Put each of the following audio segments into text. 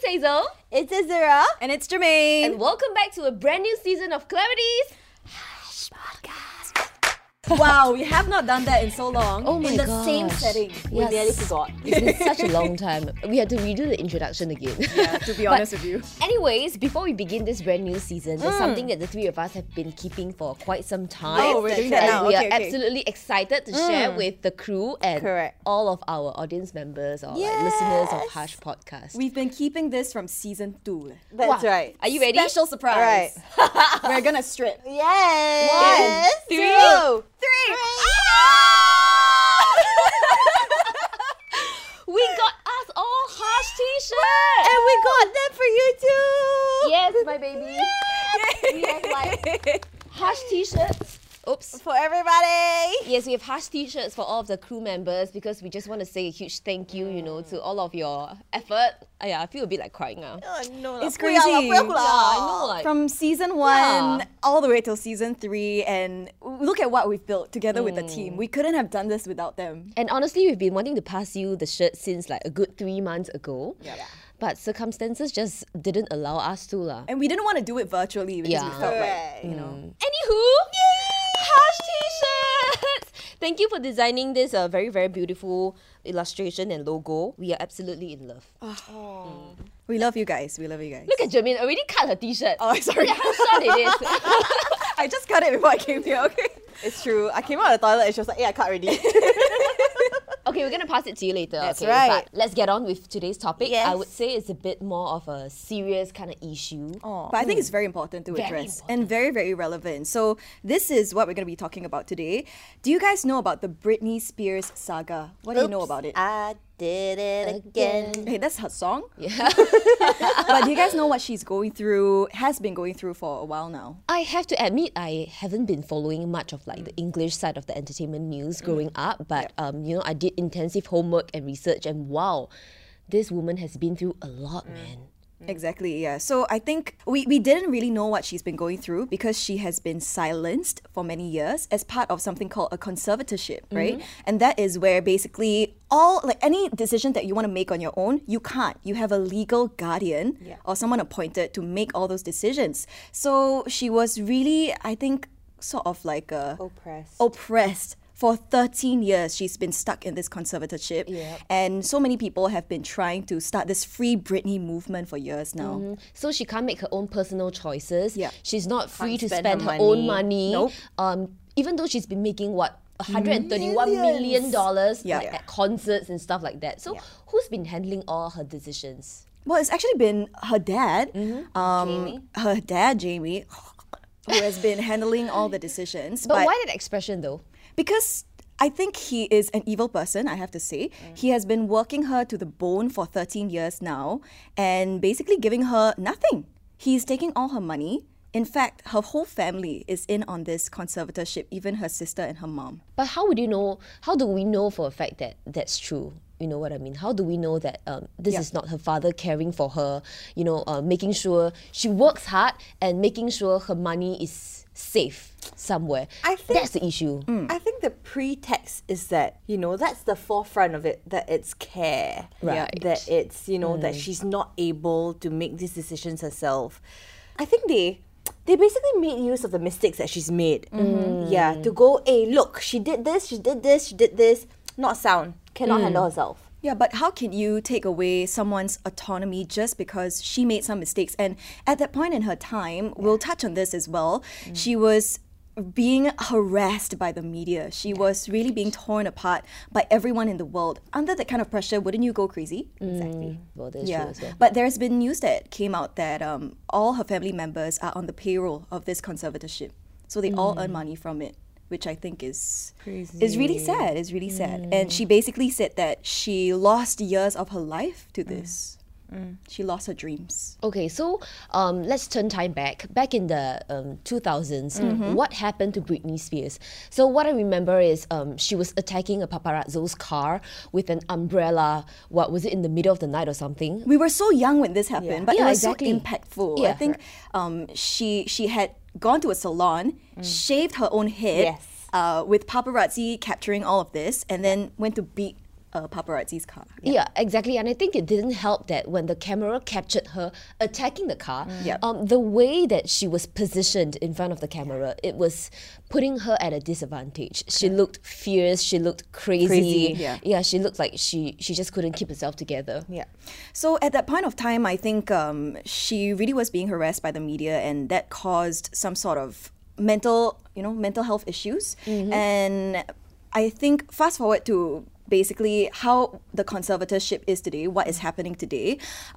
Hazel. It's Azura. And it's Jermaine. And welcome back to a brand new season of Clarity's Wow, we have not done that in so long. Oh my in the gosh. same setting. We nearly forgot. It's been such a long time. We had to redo the introduction again. Yeah, to be honest with you. Anyways, before we begin this brand new season, there's something that the three of us have been keeping for quite some time. Oh, we're doing that and now. we Okay, are okay. absolutely excited to share with the crew and Correct. all of our audience members or like listeners of Hush Podcast. We've been keeping this from season 2. That's right. Are you ready? Special surprise. We're gonna strip. Yes. 1, 3, 2, 3. We got us all Hush t-shirts! And we got them for you too. Yes, my baby. We have like Hush t-shirts. Oops. For everybody. Yes, we have Hush t-shirts for all of the crew members because we just want to say a huge thank you, to all of your effort. I feel a bit like crying now. Oh, no, It's Puya lah, crazy. puya lah. I know, like From season 1 Yeah. all the way till season 3, and look at what we've built together with the team. We couldn't have done this without them. And honestly, we've been wanting to pass you the shirt since like a good 3 months ago. Yeah. But circumstances just didn't allow us to lah. And we didn't want to do it virtually because we Yeah. felt Right. like, you know. Anywho, Hush t-shirts! Thank you for designing this very, very beautiful illustration and logo. We are absolutely in love. We love you guys. We love you guys. Look at Jermaine already cut her t-shirt. Oh, sorry. Look at how short it is. I just cut it before I came here, okay? It's true. I came out of the toilet and she was like, yeah, I cut already. Okay, we're going to pass it to you later. That's okay, right. But let's get on with today's topic. Yes. I would say it's a bit more of a serious kind of issue. But I think it's very important to Very address important. and very, very relevant. So this is what we're going to be talking about today. Do you guys know about the Britney Spears saga? What do you know about it? I did it again. Hey, that's her song. Yeah. But do you guys know what she's going through, has been going through for a while now? I have to admit, I haven't been following much of like the English side of the entertainment news growing up, but I did intensive homework and research, and wow, this woman has been through a lot, man. Exactly, yeah. So I think we didn't really know what she's been going through because she has been silenced for many years as part of something called a conservatorship, right? And that is where basically any decision that you want to make on your own, you can't. You have a legal guardian or someone appointed to make all those decisions. So she was really, I think, sort of like oppressed. For 13 years, she's been stuck in this conservatorship. Yep. And so many people have been trying to start this Free Britney movement for years now. So she can't make her own personal choices. Yeah. She's not free to spend spend her her own money. money. Even though she's been making $131 million Yeah. at concerts and stuff like that. So who's been handling all her decisions? Well, it's actually been her dad, Jamie. her dad, Jamie, who has been handling all the decisions. But why that expression though? Because I think he is an evil person, I have to say. He has been working her to the bone for 13 years now and basically giving her nothing. He's taking all her money. In fact, her whole family is in on this conservatorship, even her sister and her mom. But how do we know for a fact that that's true? You know what I mean? How do we know that this is not her father caring for her, making sure she works hard and making sure her money is safe somewhere? I think- that's the issue. I think the pretext is that, that's the forefront of it, that it's care. Right. That it's, that she's not able to make these decisions herself. I think they basically made use of the mistakes that she's made. Yeah, to go, hey, look, she did this, not sound, cannot handle herself. Yeah, but how can you take away someone's autonomy just because she made some mistakes? And at that point in her time, we'll touch on this as well, she was being harassed by the media. She was really being torn apart by everyone in the world. Under that kind of pressure, wouldn't you go crazy? Exactly. Well, that's true as well. But there's been news that came out that all her family members are on the payroll of this conservatorship. So they all earn money from it, which I think is really sad. It's really sad. And she basically said that she lost years of her life to this. She lost her dreams. Okay, so let's turn time back. Back in the 2000s, what happened to Britney Spears? So what I remember is she was attacking a paparazzo's car with an umbrella. What was it, in the middle of the night or something? We were so young when this happened, but Yeah, it was exactly. so impactful. Yeah. I think she had gone to a salon, shaved her own head Yes. with paparazzi capturing all of this, and then went to beat a paparazzi's car. Yeah, exactly. And I think it didn't help that when the camera captured her attacking the car, Yep. the way that she was positioned in front of the camera, it was putting her at a disadvantage. She looked fierce, she looked crazy. Yeah. She looked like she just couldn't keep herself together. Yeah. So at that point of time, I think she really was being harassed by the media, and that caused some sort of mental health issues. And I think fast forward to basically how the conservatorship is today, what is happening today.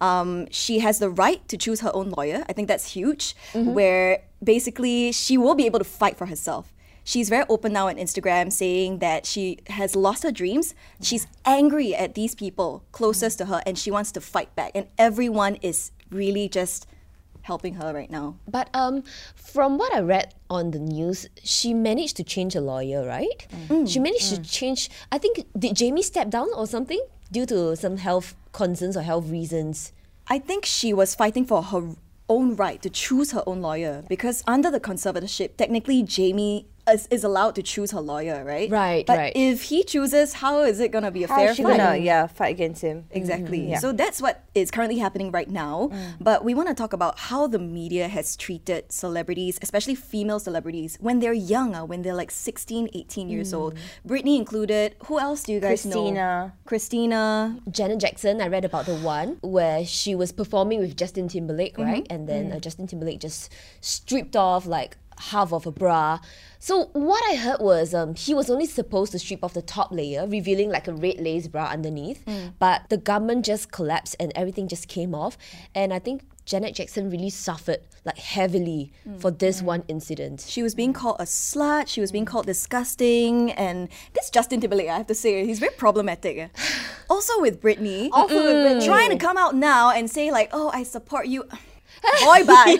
She has the right to choose her own lawyer. I think that's huge, where basically she will be able to fight for herself. She's very open now on Instagram saying that she has lost her dreams. She's angry at these people closest to her and she wants to fight back. And everyone is really just helping her right now. But from what I read on the news, she managed to change a lawyer, right? She managed to change, I think, did Jamie step down or something due to some health concerns or health reasons? I think she was fighting for her own right to choose her own lawyer because under the conservatorship, technically Jamie is allowed to choose her lawyer, right? Right, but right. if he chooses, how is it going to be a How fair is she fight? gonna fight against him? Exactly. Yeah. So that's what is currently happening right now. But we want to talk about how the media has treated celebrities, especially female celebrities, when they're young, when they're like 16, 18 years old. Britney included. Who else do you guys know? Christina. Janet Jackson, I read about the one where she was performing with Justin Timberlake, right? And then Justin Timberlake just stripped off like half of a bra. So what I heard was he was only supposed to strip off the top layer, revealing like a red lace bra underneath. But the garment just collapsed and everything just came off. And I think Janet Jackson really suffered like heavily for this one incident. She was being called a slut. She was being called disgusting. And this Justin Timberlake, I have to say, he's very problematic. Also with Britney. Trying to come out now and say like, oh, I support you. Boy, bye.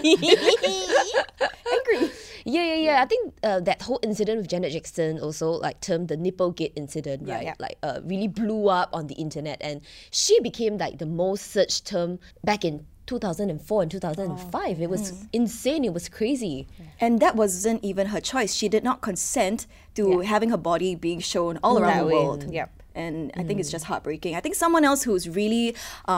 Angry. Yeah. I think that whole incident with Janet Jackson also like termed the Nipplegate incident, right? yeah. Like really blew up on the internet, and she became like the most searched term back in 2004 and 2005. It was insane. It was crazy. And that wasn't even her choice. She did not consent to having her body being shown all around the world. Yep. And I think it's just heartbreaking. I think someone else who's really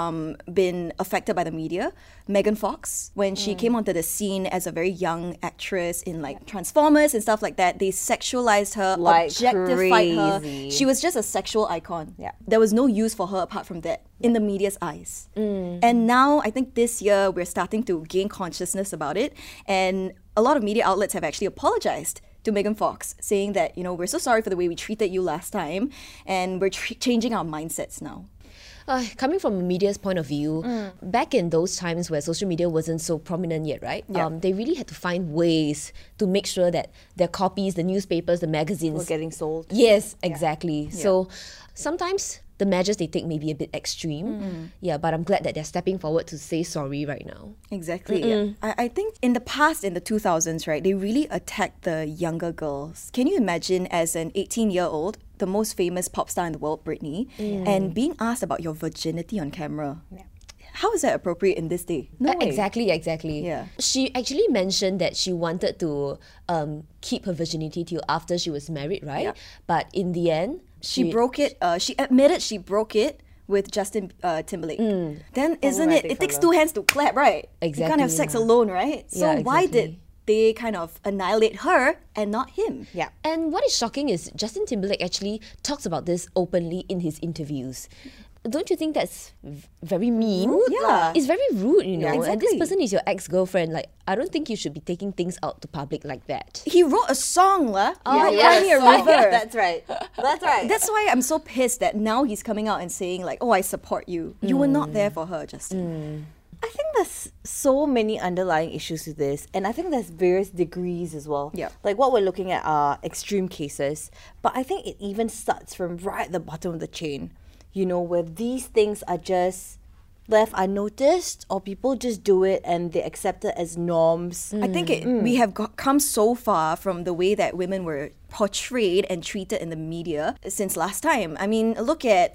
been affected by the media, Megan Fox, when she came onto the scene as a very young actress in like Transformers and stuff like that, they sexualized her, Like objectified her. crazy. She was just a sexual icon. Yeah. There was no use for her apart from that in the media's eyes. And now I think this year we're starting to gain consciousness about it. And a lot of media outlets have actually apologized to Megan Fox, saying that, we're so sorry for the way we treated you last time, and we're changing our mindsets now. Coming from a media's point of view, back in those times where social media wasn't so prominent yet, right? They really had to find ways to make sure that their copies, the newspapers, the magazines... We're getting sold. Yes, exactly. So sometimes the measures they take may be a bit extreme. Yeah, but I'm glad that they're stepping forward to say sorry right now. Exactly. I think in the past, in the 2000s, right, they really attacked the younger girls. Can you imagine as an 18-year-old, the most famous pop star in the world, Britney, and being asked about your virginity on camera? How is that appropriate in this day? No way. Exactly. Yeah. She actually mentioned that she wanted to keep her virginity till after she was married, right? Yeah. But in the end, She broke it. She admitted she broke it with Justin Timberlake. Then isn't it? It takes two hands to clap, right? You can't have Exactly, sex yeah. alone, right? So Yeah, why did exactly. they kind of annihilate her and not him? Yeah. And what is shocking is Justin Timberlake actually talks about this openly in his interviews. Don't you think that's very mean? Rude Yeah. lah. It's very rude, And this exactly. person is your ex-girlfriend. Like, I don't think you should be taking things out to public like that. He wrote a song, lah. He wrote yeah, Cry Me a so- River. That's right. That's right. That's why I'm so pissed that now he's coming out and saying like, "Oh, I support you. You were not there for her, Justin." I think there's so many underlying issues with this, and I think there's various degrees as well. Yeah. Like what we're looking at are extreme cases, but I think it even starts from right at the bottom of the chain, where these things are just left unnoticed, or people just do it and they accept it as norms. I think we have come so far from the way that women were portrayed and treated in the media since last time. I mean, look at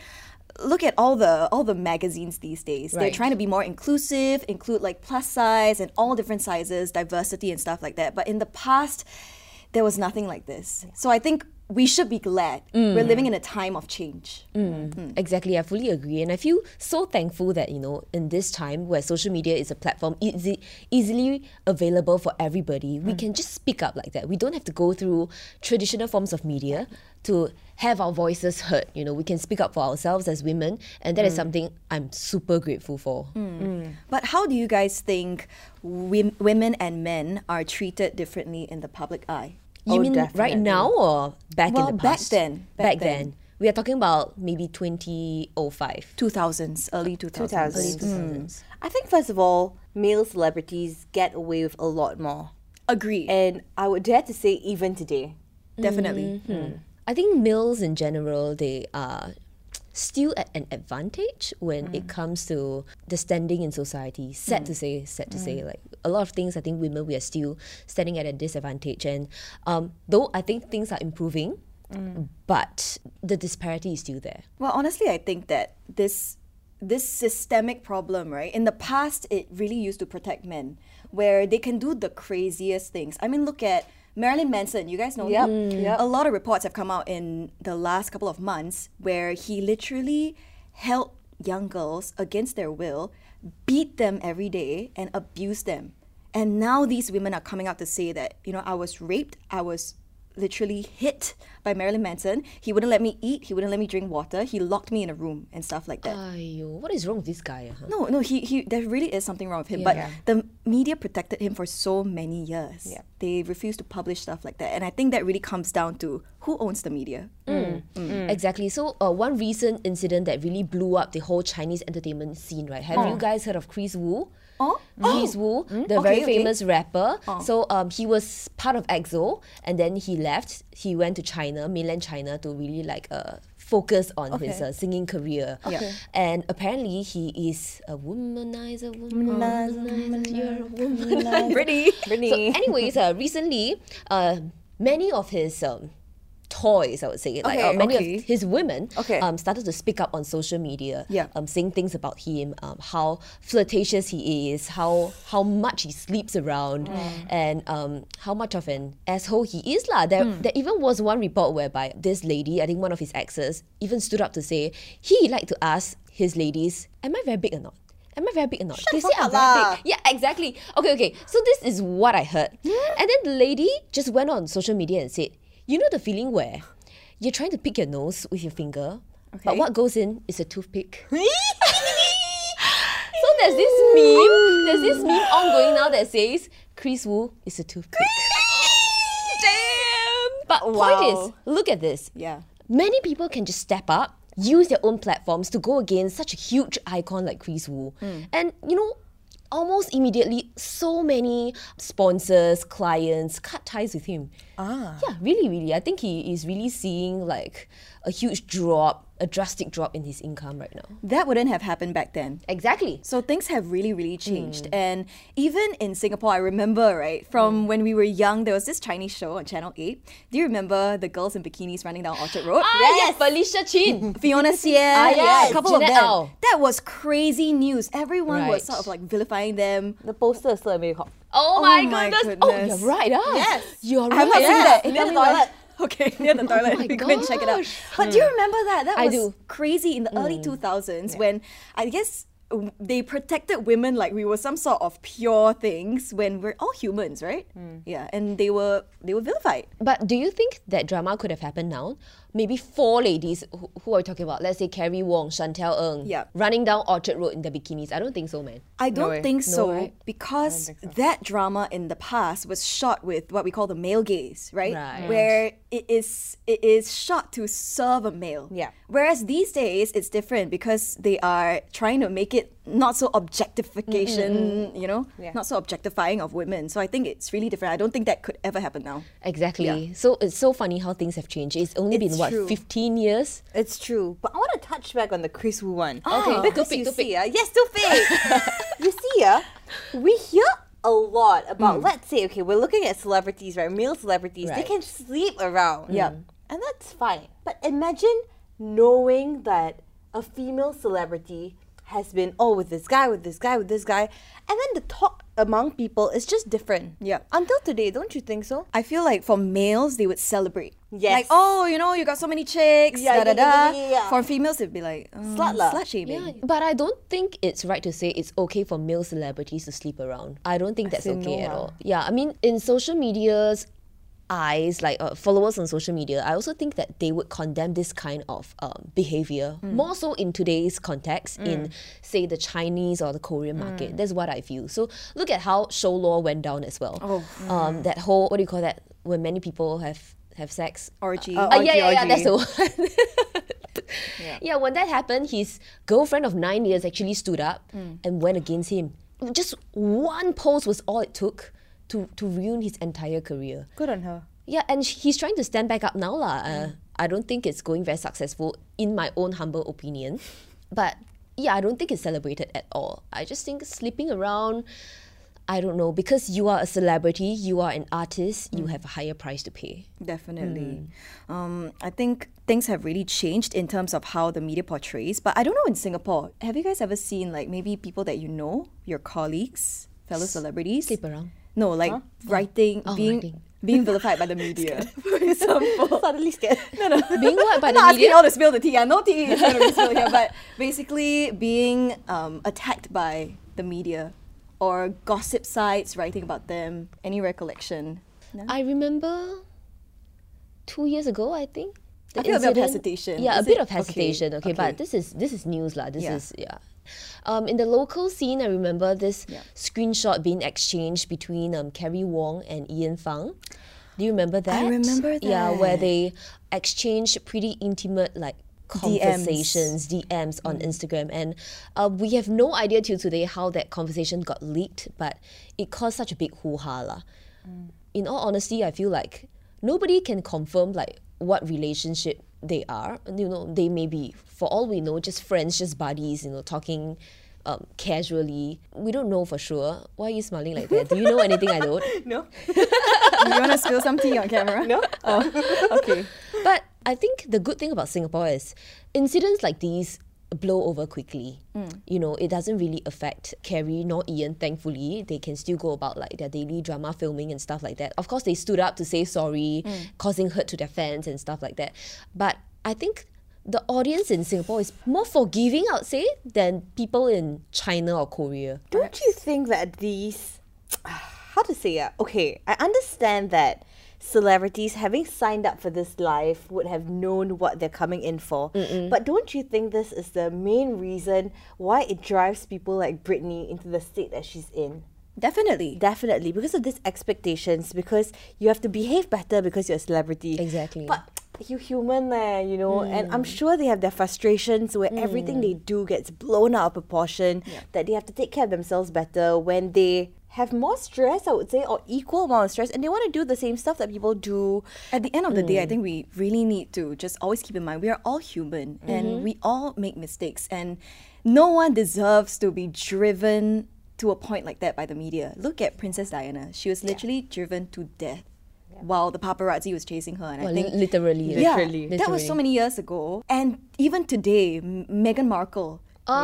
all the magazines these days. They're Right. trying to be more inclusive, include like plus size and all different sizes, diversity and stuff like that. But in the past, there was nothing like this. So I think we should be glad. We're living in a time of change. Exactly, I fully agree. And I feel so thankful that, in this time where social media is a platform easily available for everybody, we can just speak up like that. We don't have to go through traditional forms of media to have our voices heard. We can speak up for ourselves as women, and that is something I'm super grateful for. But how do you guys think women and men are treated differently in the public eye? You mean right definitely. now or back in Well, the back past? then. Back then. We are talking about maybe 2005. 2000s, early 2000s. Early 2000s. I think first of all, male celebrities get away with a lot more. Agree. And I would dare to say even today. Definitely. I think males in general, they are still at an advantage when it comes to the standing in society. Sad to say. Like a lot of things, I think women, we are still standing at a disadvantage. And though I think things are improving, but the disparity is still there. Well, honestly, I think that this systemic problem, right? In the past, it really used to protect men, where they can do the craziest things. I mean, look at Marilyn Manson. You guys know him? Yep. A lot of reports have come out in the last couple of months where he literally held young girls against their will, beat them every day, and abused them. And now these women are coming out to say that, I was raped, I was literally hit by Marilyn Manson. He wouldn't let me eat, he wouldn't let me drink water, he locked me in a room and stuff like that. Aiyo, what is wrong with this guy? No, he there really is something wrong with him. Yeah. But the media protected him for so many years. Yeah. They refused to publish stuff like that. And I think that really comes down to who owns the media. Exactly. So one recent incident that really blew up the whole Chinese entertainment scene, right? Have you guys heard of Chris Wu? Chris Wu, the very famous rapper. So he was part of EXO, and then he left. He went to China, mainland China, to really focus on his singing career. And apparently he is a womanizer. You're a womanizer. Pretty. So anyways, recently, many of his toys, I would say, many of his women started to speak up on social media, saying things about him, how flirtatious he is, how much he sleeps around, and how much of an asshole he is. There even was one report whereby this lady, I think one of his exes, even stood up to say he liked to ask his ladies, am I very big or not? Am I very big or not? They say I'm very big. Yeah, exactly. Okay. So this is what I heard. And then the lady just went on social media and said, you know the feeling where you're trying to pick your nose with your finger, but what goes in is a toothpick. So there's this meme ongoing now that says, Chris Wu is a toothpick. Damn! But point is, look at this. Yeah. Many people can just step up, use their own platforms to go against such a huge icon like Chris Wu. And almost immediately, so many sponsors, clients cut ties with him. Yeah, really. I think he is really seeing a huge drop, a drastic drop in his income right now. That wouldn't have happened back then. Exactly. So things have really, really changed. And even in Singapore, I remember, right, from when we were young, there was this Chinese show on Channel 8. Do you remember the girls in bikinis running down Orchard Road? Yes, Felicia Chin. Fiona Xie, yes, a couple Jeanette of them. Au. That was crazy news. Everyone was Right. sort of vilifying them. The poster is still in Bangkok. Oh my goodness. Oh, you're right. Yes. You're right. I'm not saying that. Near the toilet. Okay, near the toilet. my We go and check it out. gosh. But do you remember that? That I was do. crazy in the early 2000s when I guess they protected women like we were some sort of pure things when we're all humans, right? Yeah, and they were vilified. But do you think that drama could have happened now? Maybe four ladies, who are we talking about? Let's say Carrie Wong, Chantel Ng, Yeah. running down Orchard Road in their bikinis. I don't think so, man. I don't way. think so right? because that drama in the past was shot with what we call the male gaze, right? Right. Where it is shot to serve a male. Yeah. Whereas these days it's different because they are trying to make it not so objectification, not so objectifying of women. So I think it's really different. I don't think that could ever happen now. Exactly. Yeah. So it's so funny how things have changed. It's only been, It's true. 15 years? It's true. But I want to touch back on the Chris Wu one. Okay, Because too you big. see, yes, too big. You see, we hear a lot about, let's say, okay, we're looking at celebrities, right? Male celebrities. They Right. can sleep around. Yeah. And that's fine. But imagine knowing that a female celebrity has been, with this guy, with this guy, with this guy. And then the talk among people is just different. Yeah. Until today, don't you think so? I feel like for males, they would celebrate. Yes. Like, oh, you know, you got so many chicks, Yeah, da da da. yeah. For females, it'd be like, Slut lah. slut shaming. Yeah, but I don't think it's right to say it's okay for male celebrities to sleep around. I don't think that's say okay no, at ah. all. Yeah, I mean, in social media's eyes, like followers on social media, I also think that they would condemn this kind of behavior more so in today's context, in say the Chinese or the Korean market. That's what I feel. So look at how show law went down as well. That whole, what do you call that, when many people have sex? Orgy. Yeah, that's the orgy. one. Yeah, when that happened, his girlfriend of 9 years actually stood up and went against him. Just one post was all it took to ruin his entire career. Good on her. Yeah, and he's trying to stand back up now lah. I don't think it's going very successful, in my own humble opinion. But yeah, I don't think it's celebrated at all. I just think sleeping around, I don't know, because you are a celebrity, you are an artist, you have a higher price to pay. Definitely. I think things have really changed in terms of how the media portrays. But I don't know in Singapore, have you guys ever seen like maybe people that you know, your colleagues, fellow celebrities? Sleep around. No, like writing, writing. being vilified by the media. For example. Suddenly scared. Being what by I'm the not asking media? all to spill the tea. No tea is going to be spilled here. But basically being attacked by the media or gossip sites writing about them. Any recollection? No? I remember 2 years ago, I think. I feel a bit of hesitation. Yeah, Is a bit it? of hesitation. Okay, but this is news lah. This is in the local scene, I remember this screenshot being exchanged between Carrie Wong and Ian Fang. Do you remember that? I remember that. Yeah, where they exchanged pretty intimate like conversations, DMs on Instagram, and we have no idea till today how that conversation got leaked, but it caused such a big hoo-ha lah. In all honesty, I feel like nobody can confirm like what relationship they are. You know, they may be, for all we know, just friends, just buddies, you know, talking casually. We don't know for sure. Why are you smiling like that? Do you know anything I don't? No. Do you want to spill some tea on camera? No. Oh, okay. But I think the good thing about Singapore is incidents like these blow over quickly. You know, it doesn't really affect Carrie nor Ian, thankfully. They can still go about like their daily drama filming and stuff like that. Of course, they stood up to say sorry, causing hurt to their fans and stuff like that. But I think the audience in Singapore is more forgiving, I would say, than people in China or Korea. Don't you think that these, how to say it? Okay, I understand that celebrities having signed up for this life would have known what they're coming in for. But don't you think this is the main reason why it drives people like Britney into the state that she's in? Definitely. Definitely, because of these expectations, because you have to behave better because you're a celebrity. Exactly. But you human there, you know, and I'm sure they have their frustrations where everything they do gets blown out of proportion, that they have to take care of themselves better when they have more stress, I would say, or equal amount of stress, and they want to do the same stuff that people do. At the end of the day, I think we really need to just always keep in mind we are all human and we all make mistakes, and no one deserves to be driven to a point like that by the media. Look at Princess Diana. She was literally driven to death while the paparazzi was chasing her. And I think literally. yeah, Literally. that was so many years ago. And even today, Meghan Markle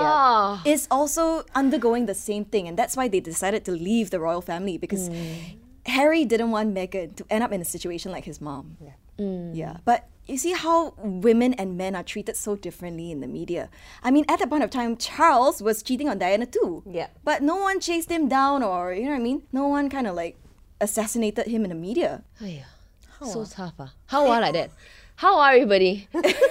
is also undergoing the same thing, and that's why they decided to leave the royal family, because Harry didn't want Meghan to end up in a situation like his mom. Yeah, but you see how women and men are treated so differently in the media. I mean, at that point of time, Charles was cheating on Diana too. Yeah. But no one chased him down, or, you know what I mean? No one kind of like assassinated him in the media. Aiya, so tough. How are like that? How are everybody?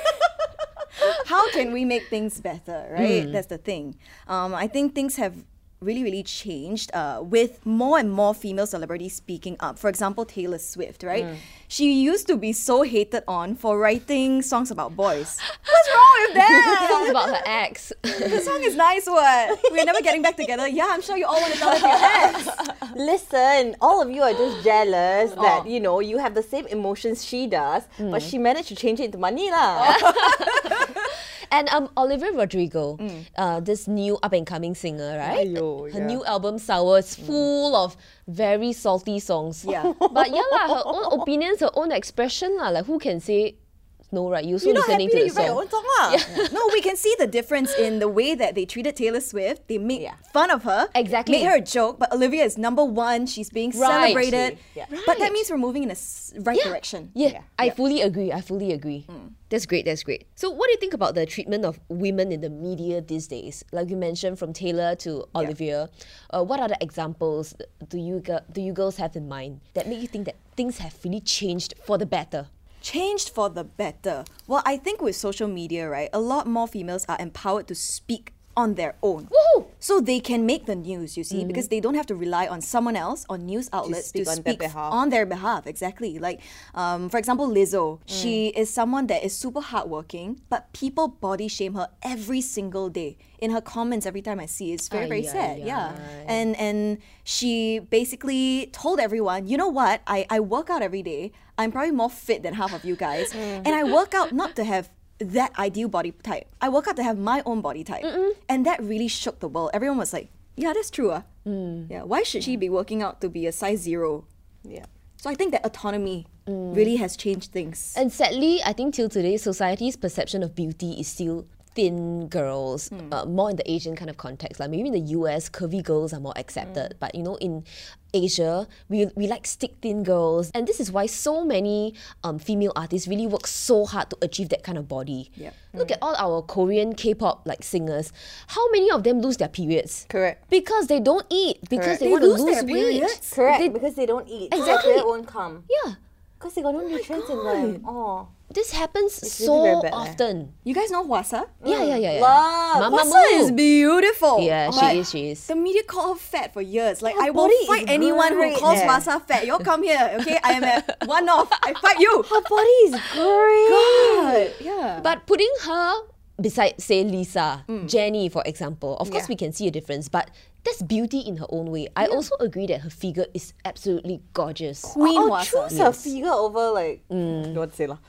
How can we make things better, right? That's the thing. I think things have really changed with more and more female celebrities speaking up. For example, Taylor Swift, right? She used to be so hated on for writing songs about boys. What's wrong with that? Songs about her ex. The song is nice, what? We're never getting back together. Yeah, I'm sure you all want to tell us your ex. Listen, all of you are just jealous that, you know, you have the same emotions she does, but she managed to change it into money lah. And Olivia Rodrigo, this new up-and-coming singer, right? Aiyo, her yeah. new album, Sour, is full of very salty songs. Yeah. But yeah, lah, her own opinions, her own expression. Lah, like, who can say No, right? You also You're not listening happy to that the you write song. your own song, No, we can see the difference in the way that they treated Taylor Swift. They made Yeah. fun of her, Exactly. made her a joke, but Olivia is number one. She's being Right. celebrated. Yeah. But that Right. means we're moving in a right direction. Yeah, I fully agree. I fully agree. That's great. That's great. So, what do you think about the treatment of women in the media these days? Like you mentioned, from Taylor to Olivia. What other examples do you girls have in mind that make you think that things have really changed for the better? Changed for the better. Well, I think with social media, right, a lot more females are empowered to speak on their own. Woohoo! So they can make the news, you see, because they don't have to rely on someone else or news outlets to speak on speak their behalf. on their behalf. Exactly. Like, for example, Lizzo. She is someone that is super hardworking, but people body shame her every single day. In her comments, every time I see it's very, very sad. Yeah. And she basically told everyone, you know what? I work out every day. I'm probably more fit than half of you guys. And I work out not to have that ideal body type. I work out to have my own body type. And that really shook the world. Everyone was like, yeah, that's true. Yeah, why should she be working out to be a size 0? Yeah. So I think that autonomy really has changed things. And sadly, I think till today, society's perception of beauty is still thin girls, more in the Asian kind of context. Like maybe in the US, curvy girls are more accepted. But you know, in Asia, we like stick thin girls. And this is why so many female artists really work so hard to achieve that kind of body. Yep. Look at all our Korean K-pop like singers. How many of them lose their periods? Correct. Because they don't eat. Because Correct. they They want to lose lose their weight. periods? Correct, because they don't eat. Exactly. So their period won't come. Yeah. Because they got no nutrients in them. Oh. This happens really so very bad, often. You guys know Hwasa? Yeah. Love. Mama Hwasa Moo. is beautiful. Yeah, But she is. The media call her fat for years. Like, Her I will body is fight anyone who great calls there. Hwasa fat. Y'all come here, okay? I am at one off. I fight you. Her body is great. Yeah. But putting her beside, say, Lisa, Jenny, for example, of course we can see a difference, but that's beauty in her own way. I also agree that her figure is absolutely gorgeous. Queen I'll Hwasa. choose her figure over like don't want to say lah.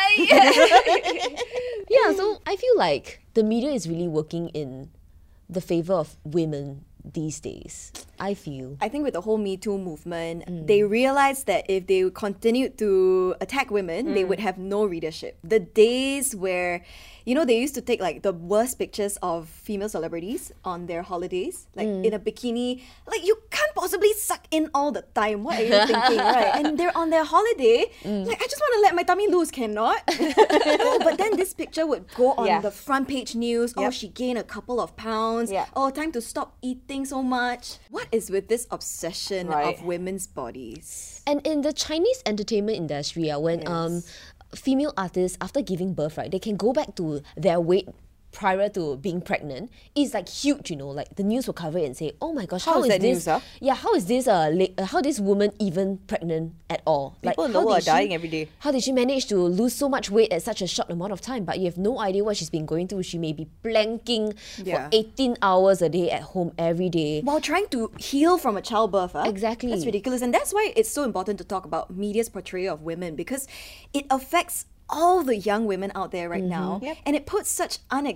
Yeah, so I feel like the media is really working in the favor of women these days. I feel. I think with the whole Me Too movement, they realized that if they continued to attack women, they would have no readership. The days where, you know, they used to take like the worst pictures of female celebrities on their holidays, like in a bikini. Like, you can't possibly suck in all the time. What are you thinking, right? And they're on their holiday. Like, I just want to let my tummy loose, cannot? No, but then this picture would go on Yeah. the front page news. Oh, Yep. she gained a couple of pounds. Yeah. Oh, time to stop eating so much. What is with this obsession Right. of women's bodies? And in the Chinese entertainment industry, when female artists, after giving birth, right, they can go back to their weight prior to being pregnant. It's like huge, you know, like the news will cover it and say, oh my gosh, How is that this? news, huh? Yeah, how is this how this woman even pregnant at all? People in the how world did are dying every day. How did she manage to lose so much weight at such a short amount of time? But you have no idea what she's been going through. She may be planking Yeah. for 18 hours a day at home every day. While trying to heal from a childbirth. Exactly. That's ridiculous. And that's why it's so important to talk about media's portrayal of women, because it affects all the young women out there right now. Yep. And it puts such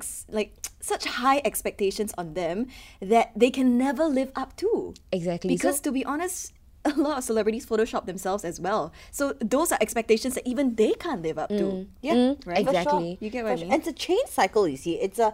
such high expectations on them that they can never live up to. Exactly. Because So- to be honest, a lot of celebrities Photoshop themselves as well. So those are expectations that even they can't live up to. Yeah, Right? exactly. For sure. You get what I For sure. mean? And it's a chain cycle, you see. It's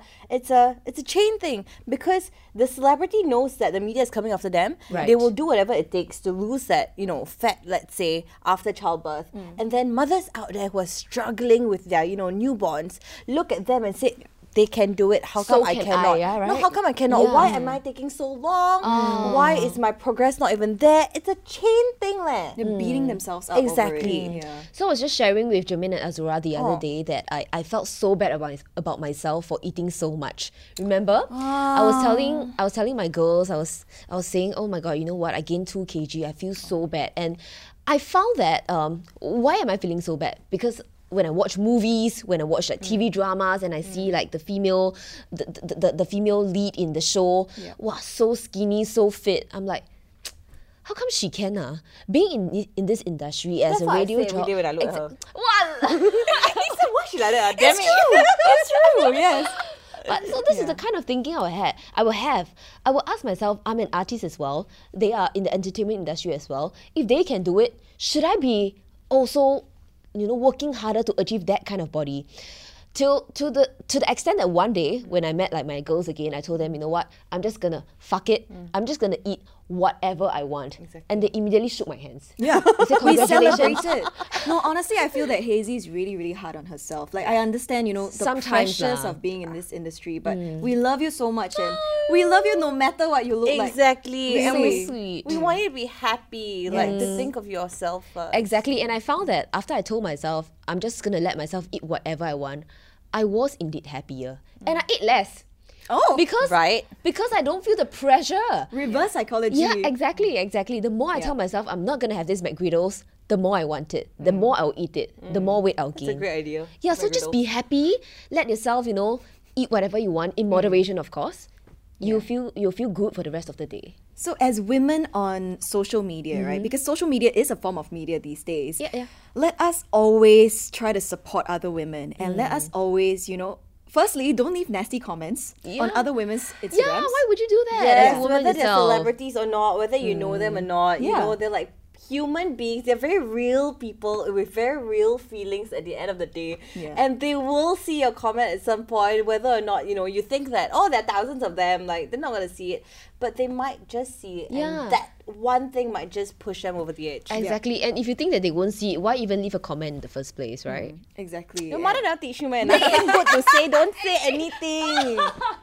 a chain thing, because the celebrity knows that the media is coming after them. Right. They will do whatever it takes to lose that, you know, fat, let's say, after childbirth. And then mothers out there who are struggling with their, you know, newborns look at them and say, they can do it. How So come I can cannot? I, yeah, No, right? how come I cannot? Yeah. Why am I taking so long? Why is my progress not even there? It's a chain thing, leh. They're beating themselves up. Exactly. Over it. Yeah. So I was just sharing with Jermaine and Azura the other Oh. day that I felt so bad about myself for eating so much. Remember? I was telling my girls, I was saying, oh my god, you know what? I gained 2 kg. I feel so bad. And I found that why am I feeling so bad? Because when I watch movies, when I watch like TV dramas, and I see like the female lead in the show, wow, so skinny, so fit. I'm like, how come she can? Being in this industry as That's a what I radio say every job. day when I look at her. What? Why she like that? Damn it. It's true, yes. But so this is the kind of thinking I will have. I will ask myself, I'm an artist as well. They are in the entertainment industry as well. If they can do it, should I be also working harder to achieve that kind of body. To the extent that one day when I met like my girls again, I told them, you know what, I'm just gonna fuck it. I'm just gonna eat whatever I want. Exactly. And they immediately shook my hands. Yeah, They said, we "Congratulations." celebrated. No, honestly, I feel that Hazy is really, really hard on herself. Like, I understand, the Sometimes pressures lah. of being in this industry, but we love you so much, and we love you no matter what you look like. Exactly. And Really. Sweet. we want you to be happy, like to think of yourself first. Exactly. And I found that after I told myself, I'm just gonna let myself eat whatever I want, I was indeed happier. And I ate less. Oh, Because Right. because I don't feel the pressure. reverse psychology. Yeah, exactly. The more I tell myself I'm not gonna have this McGriddles, the more I want it. The more I'll eat it. The more weight I'll It's a gain. great idea. Yeah, so just be happy. Let yourself, eat whatever you want in moderation, of course. You'll feel good for the rest of the day. So as women on social media, right? Because social media is a form of media these days. Yeah. Let us always try to support other women, and let us always, firstly, don't leave nasty comments on Yeah. other women's Instagrams. Yeah, why would you do that? Yes, as a woman whether they're yourself? celebrities or not, whether you know them or not, Yeah. they're like human beings. They're very real people with very real feelings at the end of the day. Yeah. And they will see your comment at some point, whether or not, you think that, oh, there are thousands of them, like, they're not going to see it. But they might just see it. Yeah. And that one thing might just push them over the edge. Exactly. And if you think that they won't see it, why even leave a comment in the first place, right? Exactly. Your mother never teach you, man. Nothing good to say, don't say anything.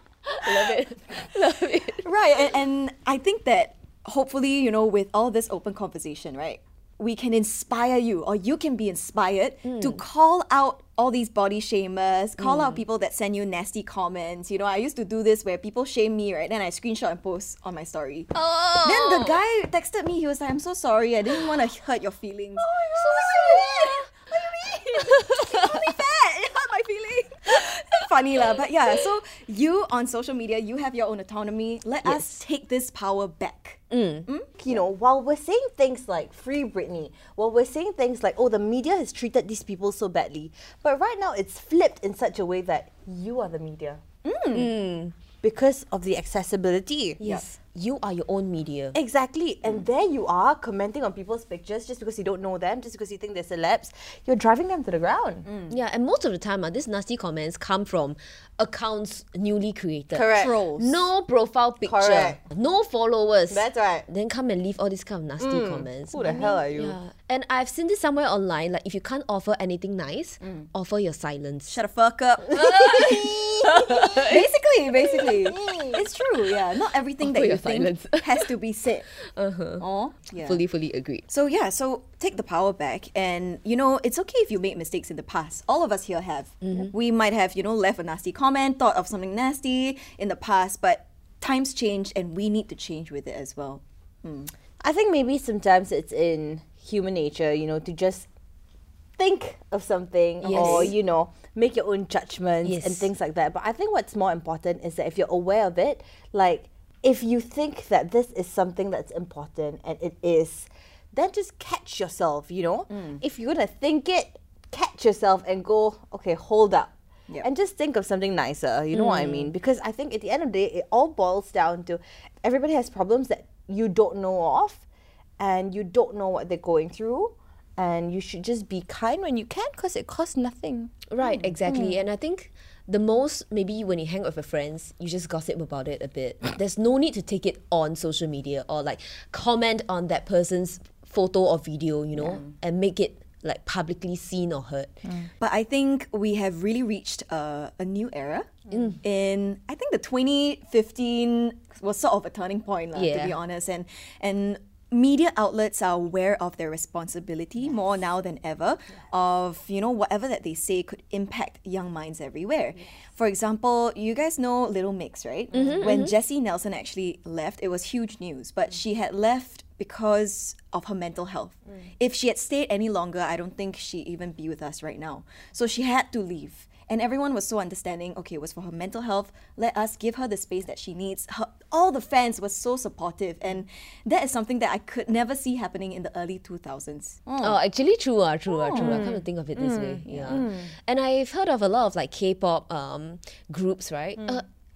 Love it. Love it. Right, and I think that hopefully, with all this open conversation, right, we can inspire you, or you can be inspired to call out all these body shamers, call out people that send you nasty comments. I used to do this where people shame me, right? Then I screenshot and post on my story. Oh. Then the guy texted me, he was like, I'm so sorry, I didn't want to hurt your feelings. So sweet. What do you mean? Only fat. It hurt my feelings. Funny lah, but yeah. So you on social media, you have your own autonomy. Let us take this power back. While we're saying things like free Britney, while we're saying things like, oh, the media has treated these people so badly, but right now it's flipped in such a way that you are the media. Because of the accessibility. Yes. You are your own media. Exactly. And there you are commenting on people's pictures just because you don't know them, just because you think they're celebs. You're driving them to the ground. Yeah, and most of the time, these nasty comments come from accounts newly created. Correct. Trolls. No profile picture. Correct. No followers. That's right. Then come and leave all these kind of nasty comments. Who the hell are you? Yeah. And I've seen this somewhere online, like if you can't offer anything nice, offer your silence. Shut the fuck up. basically. It's true, yeah. Not everything that Offer you your think silence. has to be said. Yeah. Fully agreed. So take the power back, and it's okay if you make mistakes in the past. All of us here have. We might have left a nasty comment, thought of something nasty in the past, but times change and we need to change with it as well. I think maybe sometimes it's in human nature, to just think of something or, make your own judgments and Yes. things like that. But I think what's more important is that if you're aware of it, like if you think that this is something that's important and it is, then just catch yourself, If you're going to think it, catch yourself and go, okay, hold up. Yep. And just think of something nicer, you know what I mean? Because I think at the end of the day, it all boils down to everybody has problems that you don't know of and you don't know what they're going through. And you should just be kind when you can because it costs nothing. Right, exactly. And I think the most, maybe when you hang out with your friends, you just gossip about it a bit. There's no need to take it on social media or like comment on that person's photo or video, and make it like publicly seen or heard. But I think we have really reached a new era. In I think the 2015 was sort of a turning point, to Yeah. be honest, and media outlets are aware of their responsibility more now than ever of whatever that they say could impact young minds everywhere. For example, you guys know Little Mix, right? When Jessie Nelson actually left, it was huge news, but she had left because of her mental health. If she had stayed any longer, I don't think she'd even be with us right now. So she had to leave. And everyone was so understanding, okay, it was for her mental health. Let us give her the space that she needs. All the fans were so supportive. And that is something that I could never see happening in the early 2000s. Oh, actually true. I come to think of it this way. Yeah. And I've heard of a lot of like K-pop groups, right?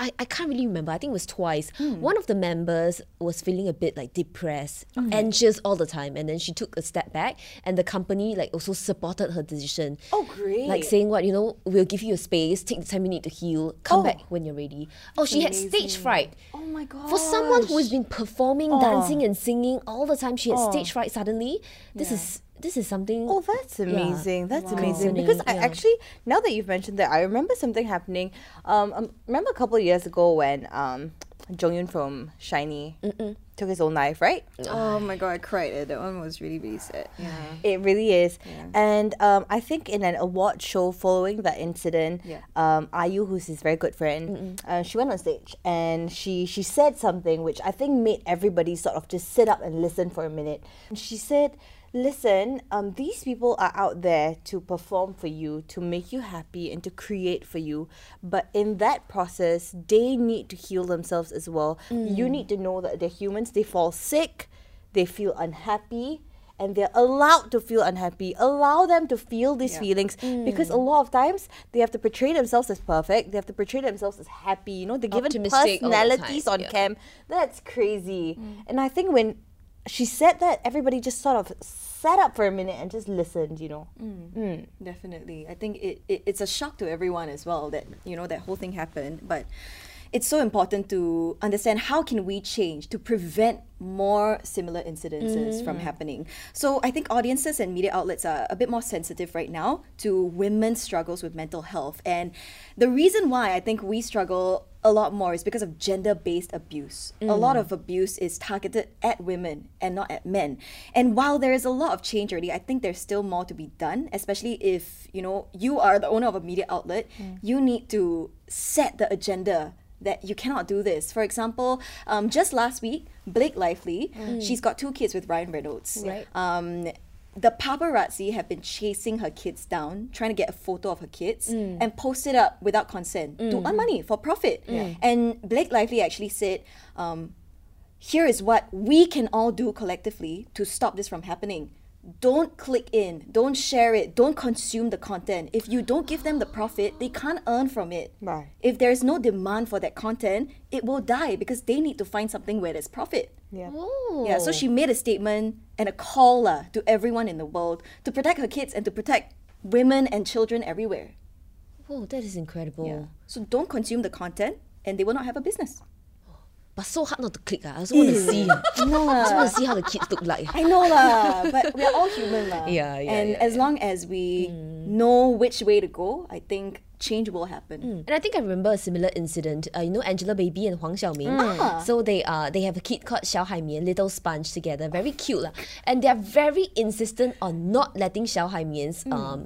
I can't really remember. I think it was twice. One of the members was feeling a bit like depressed, anxious all the time, and then she took a step back, and the company like also supported her decision. Oh, great. Like saying what, we'll give you a space, take the time you need to heal, come back when you're ready. Oh, she had stage fright. Oh my god. For someone who has been performing, dancing and singing all the time, she had stage fright suddenly. This is something. Oh, that's amazing. That's amazing. Concerning, Because I actually, now that you've mentioned that, I remember something happening. Remember a couple of years ago when Jong Yoon from SHINee took his own life, right? Oh my god, I cried. That one was really, really sad. Yeah. It really is. And I think in an award show following that incident, IU, who's his very good friend, she went on stage and she said something which I think made everybody sort of just sit up and listen for a minute. She said, listen, these people are out there to perform for you, to make you happy and to create for you. But in that process, they need to heal themselves as well. You need to know that they're humans. They fall sick, they feel unhappy, and they're allowed to feel unhappy. Allow them to feel these feelings, because a lot of times they have to portray themselves as perfect. They have to portray themselves as happy. They're given Optimistic all the personalities time. on cam. That's crazy. And I think when she said that, everybody just sort of sat up for a minute and just listened, Definitely. I think it's a shock to everyone as well that, that whole thing happened. But it's so important to understand how can we change to prevent more similar incidences from happening. So I think audiences and media outlets are a bit more sensitive right now to women's struggles with mental health. And the reason why I think we struggle a lot more is because of gender-based abuse. A lot of abuse is targeted at women and not at men. And while there is a lot of change already, I think there's still more to be done, especially if, you are the owner of a media outlet. You need to set the agenda that you cannot do this. For example, just last week, Blake Lively, she's got 2 kids with Ryan Reynolds. Right. The paparazzi have been chasing her kids down, trying to get a photo of her kids and post it up without consent to earn money for profit. And Blake Lively actually said, here is what we can all do collectively to stop this from happening. Don't click in, don't share it, don't consume the content. If you don't give them the profit, they can't earn from it. Right. If there's no demand for that content, it will die because they need to find something where there's profit. Yeah, so she made a statement and a call to everyone in the world to protect her kids and to protect women and children everywhere. Oh, that is incredible. So don't consume the content and they will not have a business. But so hard not to click. I also want to see. I just want to see how the kids look like. I know lah, but we're all human lah. And as long as we know which way to go, I think change will happen. And I think I remember a similar incident. Angelababy and Huang Xiaoming. So they have a kid called Xiao Haimian, Little Sponge together. Very cute lah. And they're very insistent on not letting Xiao Haimian's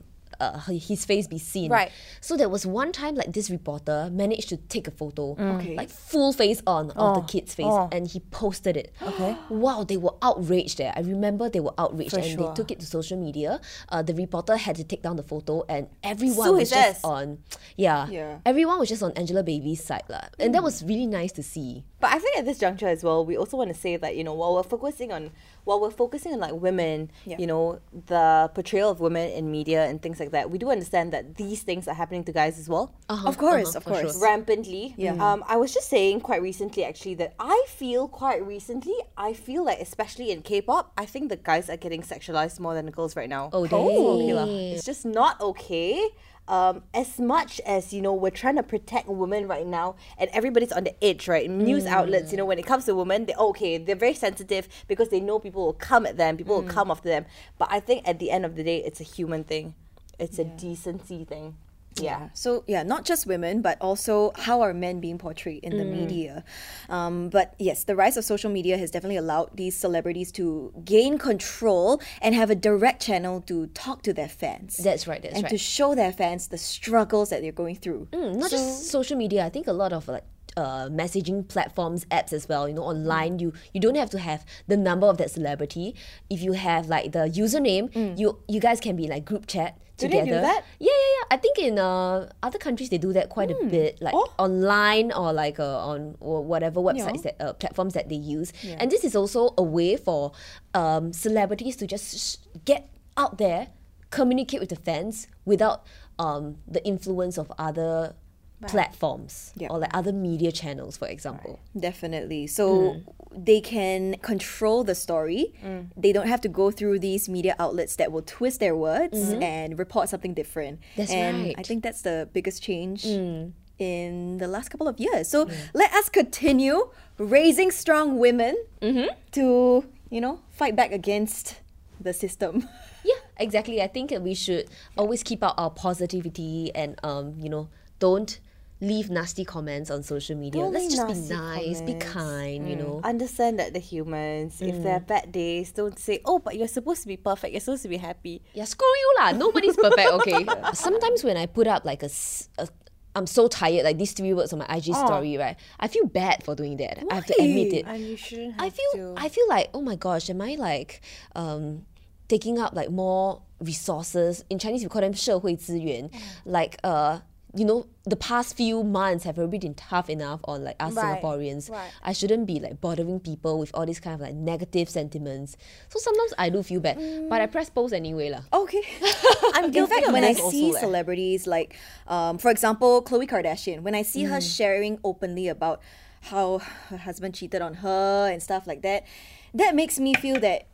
his face be seen. Right. So there was one time like this reporter managed to take a photo, like full face on of the kid's face, and he posted it. Okay. Wow, they were outraged there. I remember they were outraged and they took it to social media. The reporter had to take down the photo and everyone was just on everyone was just on Angelababy's side lah. And that was really nice to see. But I think at this juncture as well, we also want to say that, while we're focusing on like women, the portrayal of women in media and things like that, we do understand that these things are happening to guys as well. Of course. Rampantly. I was just saying quite recently actually that I feel like, especially in K-pop, I think the guys are getting sexualized more than the girls right now. Oh, dang. It's just not okay. As much as we're trying to protect women right now and everybody's on the edge, right? News outlets, when it comes to women, they're very sensitive because they know people will come at them, people will come after them. But I think at the end of the day, it's a human thing. It's a decency thing. So not just women, but also how are men being portrayed in the media. But yes, the rise of social media has definitely allowed these celebrities to gain control and have a direct channel to talk to their fans. That's right. And to show their fans the struggles that they're going through. Not just social media. I think a lot of messaging platforms, apps as well. Online, you don't have to have the number of that celebrity. If you have like the username, you guys can be like group chat together. Do they do that? Yeah. I think in other countries they do that quite a bit, like online or like on or whatever websites that platforms that they use. And this is also a way for celebrities to just get out there, communicate with the fans without the influence of other platforms Yeah. or like other media channels, for example. Definitely. So they can control the story. They don't have to go through these media outlets that will twist their words and report something different. That's and right. I think that's the biggest change in the last couple of years. So let us continue raising strong women to, fight back against the system. Yeah, exactly. I think we should always keep out our positivity and don't leave nasty comments on social media. Don't Let's leave just be nasty nice, be comments. kind, Understand that they're humans. If there are bad days, don't say, oh, but you're supposed to be perfect. You're supposed to be happy. Yeah, screw you lah. Nobody's perfect, okay? Sometimes when I put up like I'm so tired, like these 3 words on my IG story, right? I feel bad for doing that. I have to admit it. And you shouldn't I feel like, oh my gosh, am I like taking up like more resources? In Chinese we call them 社会资源. Like the past few months have already been tough enough on like us Right, Singaporeans. right. I shouldn't be like bothering people with all these kind of like negative sentiments. So sometimes I do feel bad, but I press post anyway lah. Okay. I'm In guilty fact, of when I this see also, celebrities like, for example, Khloe Kardashian, when I see her sharing openly about how her husband cheated on her and stuff like that, that makes me feel that,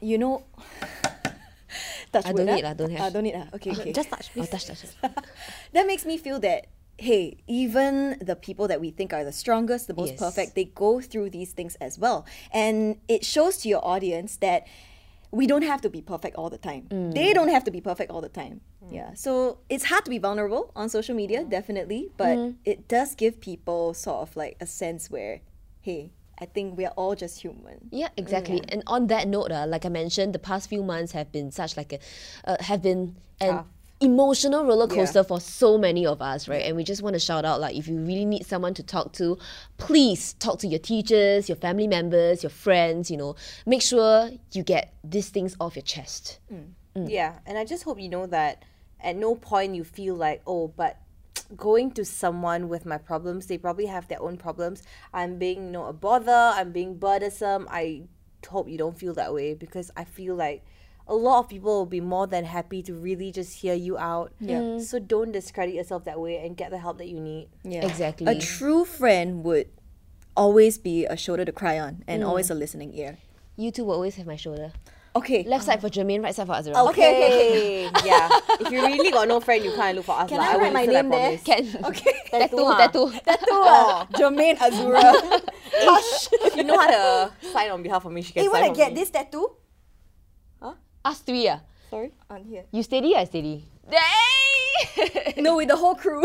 touch I wood, don't need lah, don't have. Don't need lah. Okay, okay. Just touch me. Oh, touch. That makes me feel that, hey, even the people that we think are the strongest, the most Yes. perfect, they go through these things as well. And it shows to your audience that we don't have to be perfect all the time. They don't have to be perfect all the time. Yeah. So it's hard to be vulnerable on social media, definitely, but it does give people sort of like a sense where, hey, I think we're all just human. Yeah, exactly. And on that note, like I mentioned, the past few months have been such like have been an Tough. emotional roller coaster for so many of us, right? And we just want to shout out, like, if you really need someone to talk to, please talk to your teachers, your family members, your friends. Make sure you get these things off your chest. Yeah, and I just hope you know that at no point you feel like, oh, but going to someone with my problems, they probably have their own problems. I'm being a bother, I'm being burdensome. I hope you don't feel that way, because I feel like a lot of people will be more than happy to really just hear you out. Yeah. So don't discredit yourself that way and get the help that you need. Yeah. Exactly. A true friend would always be a shoulder to cry on and always a listening ear. You two will always have my shoulder. Okay. Left side for Jermaine, right side for Azura. Okay. Yeah. If you really got no friend, you can't look for us. Can lah. I write won't my listen, name there? promise. Can. Okay. Tattoo. Jermaine Azura. If you know how to sign on behalf of me, she can Hey, sign wanna for get me. this tattoo? Us 3 ah. Sorry? On here. You steady, I steady. Dang! No, with the whole crew.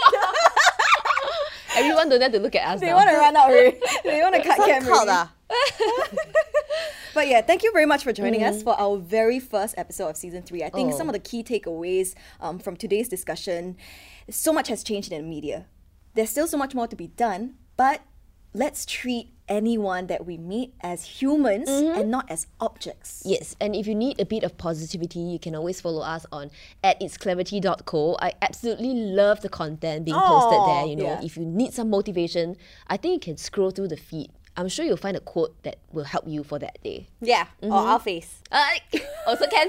Everyone don't have to look at us They now. want to run out already. They want to cut camera. Cloud, already. But yeah, thank you very much for joining us for our very first episode of season 3. I think some of the key takeaways from today's discussion, so much has changed in the media. There's still so much more to be done, but let's treat anyone that we meet as humans and not as objects. Yes, and if you need a bit of positivity, you can always follow us on @itsclarity.co. I absolutely love the content being posted there. yeah. If you need some motivation, I think you can scroll through the feed. I'm sure you'll find a quote that will help you for that day. Yeah, or our face. Also can.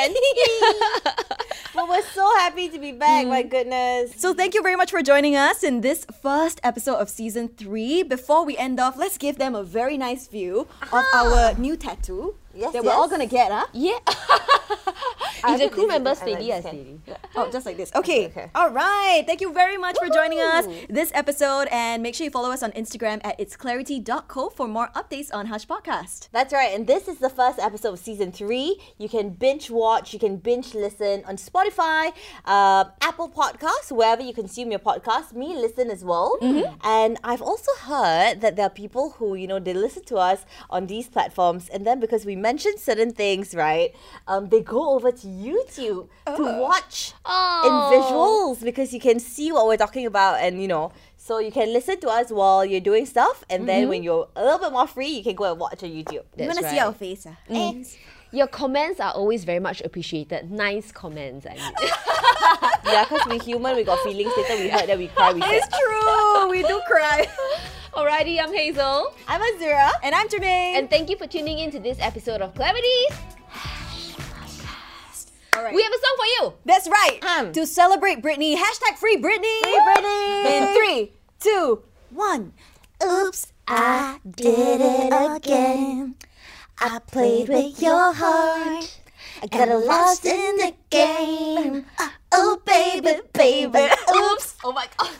But we're so happy to be back, my goodness. So thank you very much for joining us in this first episode of season 3. Before we end off, let's give them a very nice view of our new tattoo Yes, that we're all yes. gonna get, huh? Yeah. I Is the think crew this is member good. I like steady, I this steady. Oh, just like this. Okay. Okay. All right. Thank you very much for joining us this episode. And make sure you follow us on Instagram @itsclarity.co for more updates on Hush Podcast. That's right, and this is the first episode of season 3. You can binge watch, you can binge listen on Spotify, Apple Podcasts, wherever you consume your podcast. Me listen as well. And I've also heard that there are people who, they listen to us on these platforms, and then because we mention certain things, right, they go over to YouTube to watch in visuals, because you can see what we're talking about, and so you can listen to us while you're doing stuff, and then when you're a little bit more free, you can go and watch on YouTube. You That's want to see right. our face? Your comments are always very much appreciated. Nice comments, I mean. Yeah, because we're human, we got feelings. Later we hurt, then we cry, we It's sad. true. We do cry. Alrighty, I'm Hazel. I'm Azura. And I'm Jermaine. And thank you for tuning in to this episode of Clarities. All right. We have a song for you. That's right. To celebrate Britney, hashtag free Britney. Free Britney. In 3, 2, 1. Oops, I did it again. I played with your heart. I got lost in the game. Oh, baby, baby. Oops. Oh my God.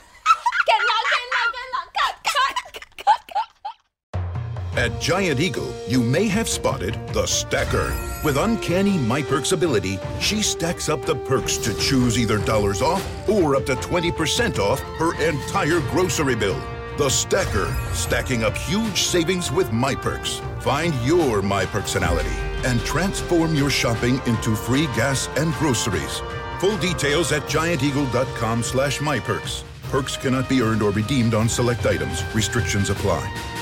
At Giant Eagle, you may have spotted the stacker. With uncanny MyPerks ability, she stacks up the perks to choose either dollars off or up to 20% off her entire grocery bill. The stacker, stacking up huge savings with MyPerks. Find your MyPerksonality and transform your shopping into free gas and groceries. Full details at gianteagle.com/myperks. Perks cannot be earned or redeemed on select items. Restrictions apply.